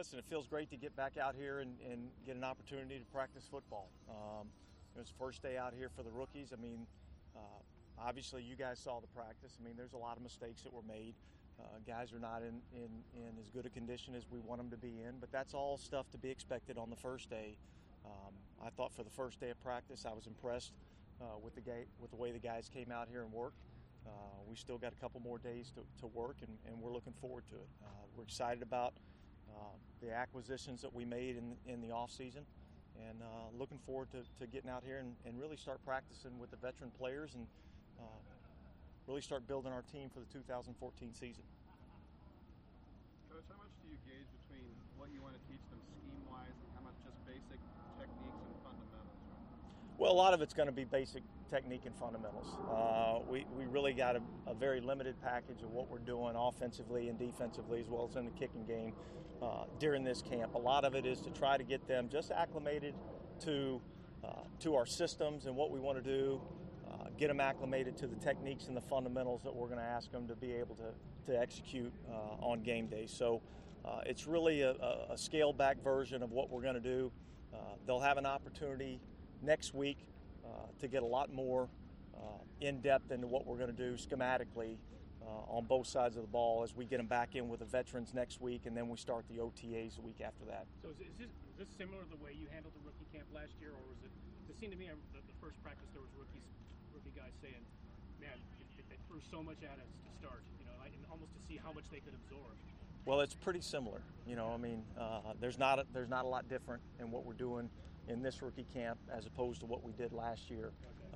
listen, it feels great to get back out here and get an opportunity to practice football. It was the first day out here for the rookies. I mean, obviously you guys saw the practice. I mean, there's a lot of mistakes that were made. Guys are not in as good a condition as we want them to be in, but that's all stuff to be expected on the first day. I thought for the first day of practice, I was impressed with the way the guys came out here and worked. We still got a couple more days to work, and we're looking forward to it. We're excited about the acquisitions that we made in the off season, and looking forward to getting out here and really start practicing with the veteran players and really start building our team for the 2014 season. Coach, how much do you gauge between what you want to teach them scheme-wise and how much just basic techniques and fundamentals? Well, a lot of it's going to be basic technique and fundamentals. We really got a very limited package of what we're doing offensively and defensively, as well as in the kicking game during this camp. A lot of it is to try to get them just acclimated to our systems and what we want to do, get them acclimated to the techniques and the fundamentals that we're going to ask them to be able to execute on game day. So it's really a scaled-back version of what we're going to do. They'll have an opportunity next week to get a lot more in-depth into what we're going to do schematically on both sides of the ball as we get them back in with the veterans next week, and then we start the OTAs the week after that. So is this similar to the way you handled the rookie camp last year, or was it seemed to me the first practice there was rookie guys saying, man, they threw so much at us to start, and almost to see how much they could absorb. Well, it's pretty similar. I mean, there's not a lot different in what we're doing in this rookie camp as opposed to what we did last year.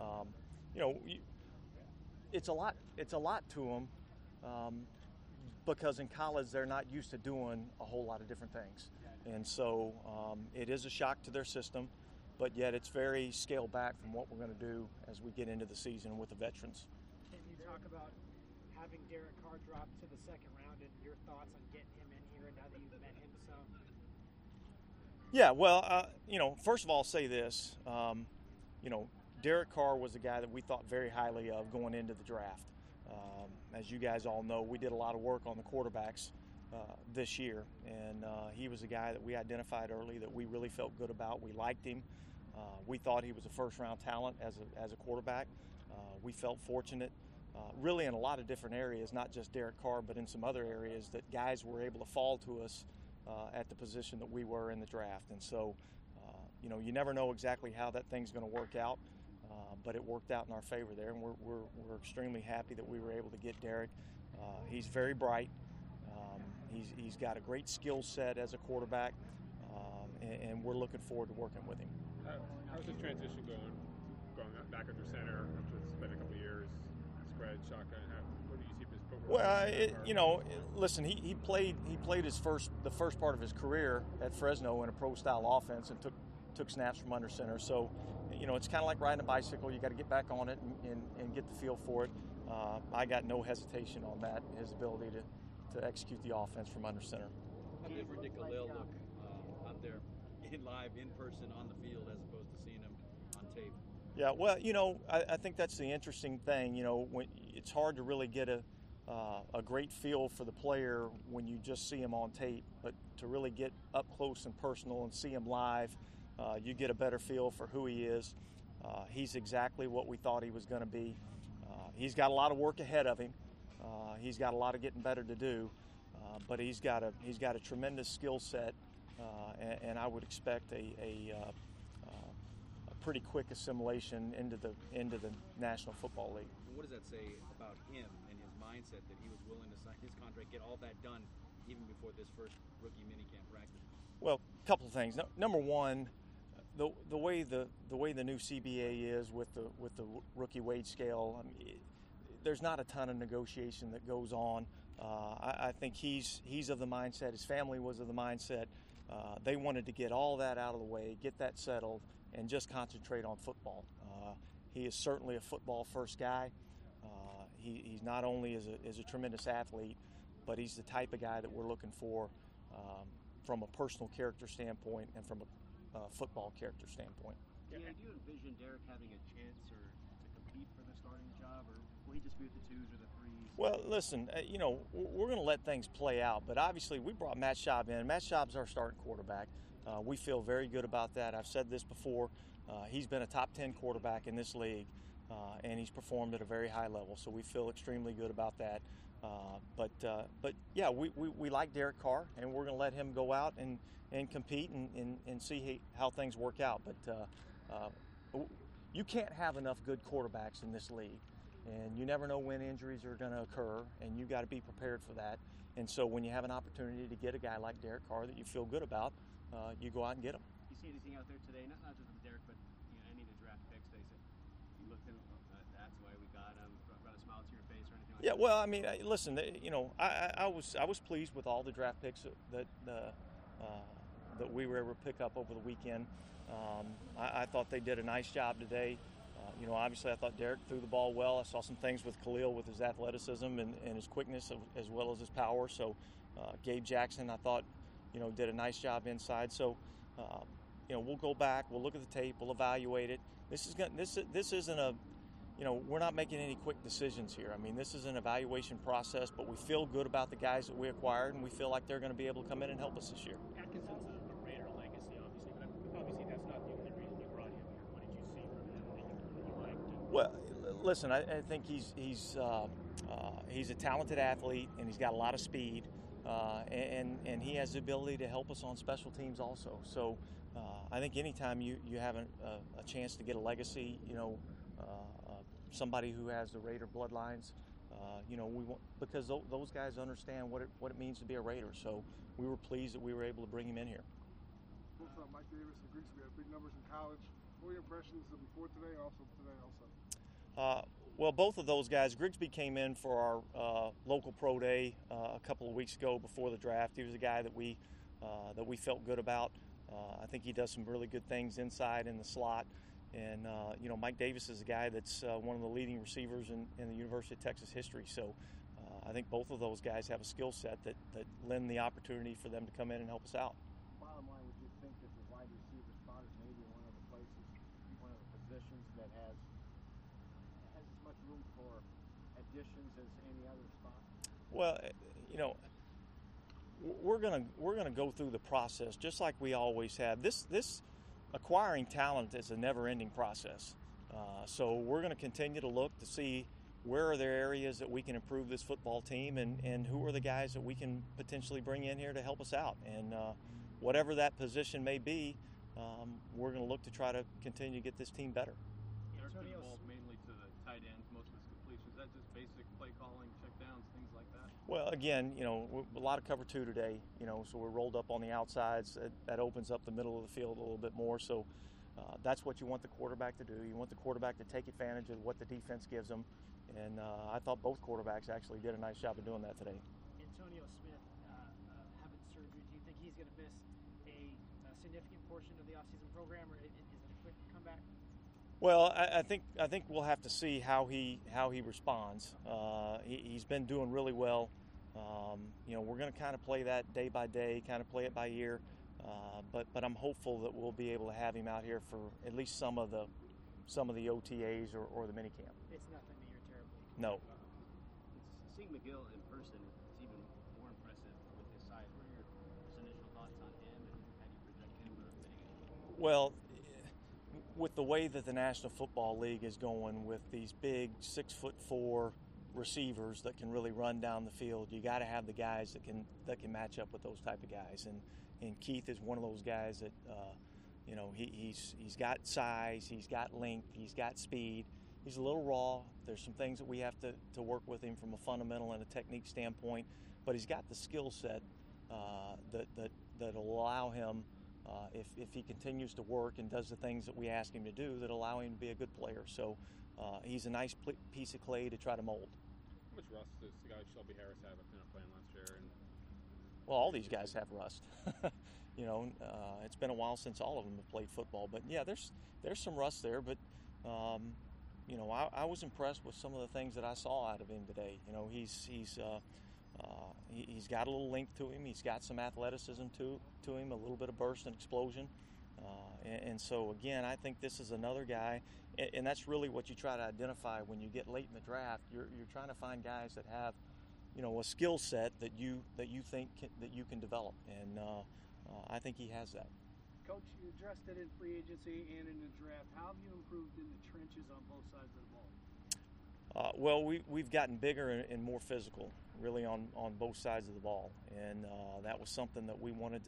It's a lot to them because in college they're not used to doing a whole lot of different things, and so it is a shock to their system. But yet it's very scaled back from what we're going to do as we get into the season with the veterans. Can you talk about having Derek Carr drop to the second round and your thoughts on getting him in here now that you've met him some? Yeah, well, first of all, I'll say this. Derek Carr was a guy that we thought very highly of going into the draft. As you guys all know, we did a lot of work on the quarterbacks this year, and he was a guy that we identified early that we really felt good about. We liked him. We thought he was a first-round talent as a quarterback. We felt fortunate, really in a lot of different areas, not just Derek Carr, but in some other areas that guys were able to fall to us at the position that we were in the draft. And so, you never know exactly how that thing's going to work out, but it worked out in our favor there, and we're extremely happy that we were able to get Derek. He's very bright. He's got a great skill set as a quarterback, and we're looking forward to working with him. How's the transition going back under center after it's been a couple of years, spread, shotgun? What do you see his footwork? Well, listen, he played the first part of his career at Fresno in a pro-style offense and took snaps from under center. So, it's kind of like riding a bicycle. You got to get back on it and get the feel for it. I got no hesitation on that, his ability to execute the offense from under center. How different did Khalil look out there live, in person, on the field, as opposed to seeing him on tape? Yeah, well, I think that's the interesting thing. When it's hard to really get a great feel for the player when you just see him on tape, but to really get up close and personal and see him live, you get a better feel for who he is. He's exactly what we thought he was going to be. He's got a lot of work ahead of him. He's got a lot of getting better to do, but he's got a tremendous skill set, and I would expect a pretty quick assimilation into the National Football League. What does that say about him and his mindset that he was willing to sign his contract, get all that done even before this first rookie minicamp practice? Well, a couple of things. Number one, the way the new CBA is with the rookie wage scale, there's not a ton of negotiation that goes on. I think he's of the mindset, his family was of the mindset, they wanted to get all that out of the way, get that settled, and just concentrate on football. He is certainly a football-first guy. He's not only is a tremendous athlete, but he's the type of guy that we're looking for from a personal character standpoint and from a football character standpoint. Yeah, do you envision Derek having a chance to compete for the starting job, or Will he just be with the twos or the threes? Well, listen, we're going to let things play out, but obviously we brought Matt Schaub in. Matt Schaub's our starting quarterback. We feel very good about that. I've said this before. He's been a top 10 quarterback in this league, and he's performed at a very high level, so we feel extremely good about that. But yeah, we like Derek Carr, and we're going to let him go out and compete and see how things work out. But you can't have enough good quarterbacks in this league, and you never know when injuries are going to occur, and you got to be prepared for that. And so when you have an opportunity to get a guy like Derek Carr that you feel good about, you go out and get him. You see anything out there today, not just with Derek, but any of the draft picks, they said, you looked at them, that's why we got him, brought a smile to your face or anything like that? Yeah, well, I mean, listen, I was pleased with all the draft picks that we were able to pick up over the weekend. I thought they did a nice job today. Obviously I thought Derek threw the ball well. I saw some things with Khalil with his athleticism and his quickness as well as his power. So Gabe Jackson, I thought, did a nice job inside. So, we'll go back, we'll look at the tape, we'll evaluate it. This isn't a, we're not making any quick decisions here. I mean, this is an evaluation process, but we feel good about the guys that we acquired, and we feel like they're going to be able to come in and help us this year. Atkinson's a Raider legacy, obviously, but obviously that's not the only reason you brought him here. What did you see from him that you liked? Well, listen, I think he's a talented athlete, and he's got a lot of speed, and he has the ability to help us on special teams also. So I think anytime you have a chance to get a legacy, somebody who has the Raider bloodlines, we want, because those guys understand what it means to be a Raider. So we were pleased that we were able to bring him in here. Both Mike Davis and Grigsby had big numbers in college. What were your impressions before today, also today, also? Well, both of those guys. Grigsby came in for our local pro day a couple of weeks ago before the draft. He was a guy that we felt good about. I think he does some really good things inside in the slot. And, Mike Davis is a guy that's one of the leading receivers in the University of Texas history. So I think both of those guys have a skill set that lend the opportunity for them to come in and help us out. Bottom line, would you think that the wide receiver spot is maybe one of the places, one of the positions that has as much room for additions as any other spot? Well, we're gonna go through the process just like we always have. This acquiring talent is a never-ending process. So we're going to continue to look to see where are there areas that we can improve this football team, and who are the guys that we can potentially bring in here to help us out. And whatever that position may be, we're going to look to try to continue to get this team better. Derek's been involved mainly to the tight ends, most of his completions. Is that just basic play calling, check downs, things like that? Well, again, a lot of cover two today, so we're rolled up on the outsides. That opens up the middle of the field a little bit more. So that's what you want the quarterback to do. You want the quarterback to take advantage of what the defense gives them. And I thought both quarterbacks actually did a nice job of doing that today. Antonio Smith having surgery, do you think he's going to miss a significant portion of the offseason program, or is it a quick comeback? Well, I think we'll have to see how he responds. He's been doing really well. We're going to kind of play that day by day, kind of play it by ear. But I'm hopeful that we'll be able to have him out here for at least some of the OTAs or the minicamp. It's nothing that you're terribly No. Seeing McGill in person is even more impressive with his size. What are your initial thoughts on him, and how do you project him fitting in? Well, with the way that the National Football League is going, with these big 6'4" receivers that can really run down the field, you got to have the guys that can match up with those type of guys. And Keith is one of those guys that he's got size, he's got length, he's got speed. He's a little raw. There's some things that we have to work with him from a fundamental and a technique standpoint, but he's got the skill set that'll allow him, if he continues to work and does the things that we ask him to do, that allow him to be a good player. So he's a nice piece of clay to try to mold. How much rust does the guy Shelby Harris have after not playing last year? Well, all these guys have rust. It's been a while since all of them have played football, but yeah, there's some rust there. But I was impressed with some of the things that I saw out of him today. He's got a little length to him. He's got some athleticism to him, a little bit of burst and explosion. And so, again, I think this is another guy, and that's really what you try to identify when you get late in the draft. You're trying to find guys that have, a skill set that you think that you can develop, and I think he has that. Coach, you addressed it in free agency and in the draft. How have you improved in the trenches on both sides of the ball? Well, we've gotten bigger and more physical, really, on both sides of the ball, and that was something that we wanted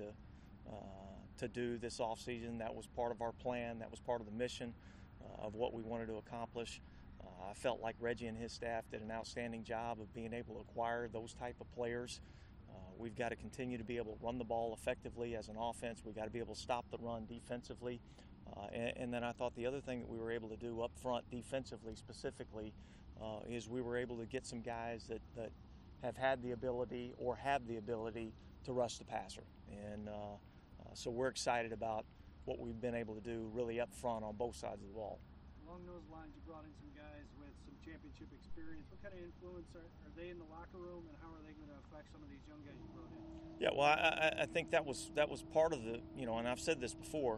to do this offseason. That was part of our plan. That was part of the mission of what we wanted to accomplish. I felt like Reggie and his staff did an outstanding job of being able to acquire those type of players. We've got to continue to be able to run the ball effectively as an offense. We've got to be able to stop the run defensively. And then I thought the other thing that we were able to do up front defensively specifically is we were able to get some guys that have had the ability or have the ability to rush the passer. And so we're excited about what we've been able to do really up front on both sides of the ball. Along those lines, you brought in some guys with some championship experience. What kind of influence are they in the locker room, and how are they going to affect some of these young guys you brought in? Yeah, well, I think that was part of the, and I've said this before,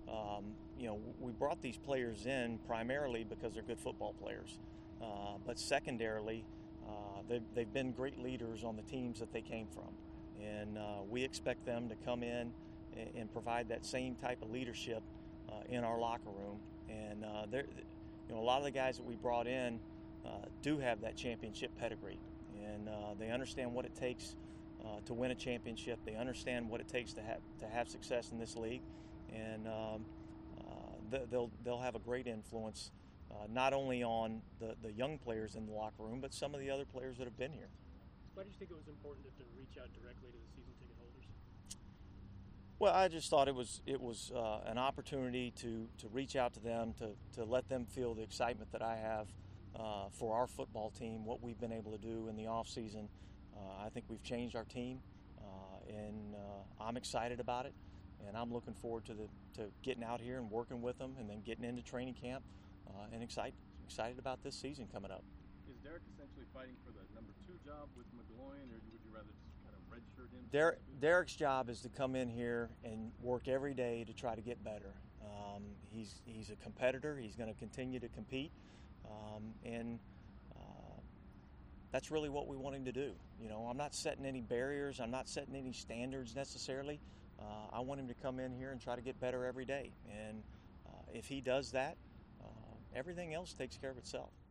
we brought these players in primarily because they're good football players. But secondarily, they've been great leaders on the teams that they came from. And we expect them to come in and provide that same type of leadership in our locker room. And a lot of the guys that we brought in do have that championship pedigree, and they understand what it takes to win a championship. They understand what it takes to have success in this league, and they'll have a great influence not only on the young players in the locker room, but some of the other players that have been here. Why do you think it was important to reach out directly to the season ticket holders? Well, I just thought it was an opportunity to reach out to them, to let them feel the excitement that I have for our football team, what we've been able to do in the off season. I think we've changed our team, and I'm excited about it, and I'm looking forward to getting out here and working with them, and then getting into training camp, and excited about this season coming up. Is Derek essentially fighting for the number 2 job with McGloin, or would you rather just kind of redshirt him? Derek's job is to come in here and work every day to try to get better. He's a competitor. He's going to continue to compete, and that's really what we want him to do. I'm not setting any barriers. I'm not setting any standards necessarily. I want him to come in here and try to get better every day. And if he does that, everything else takes care of itself.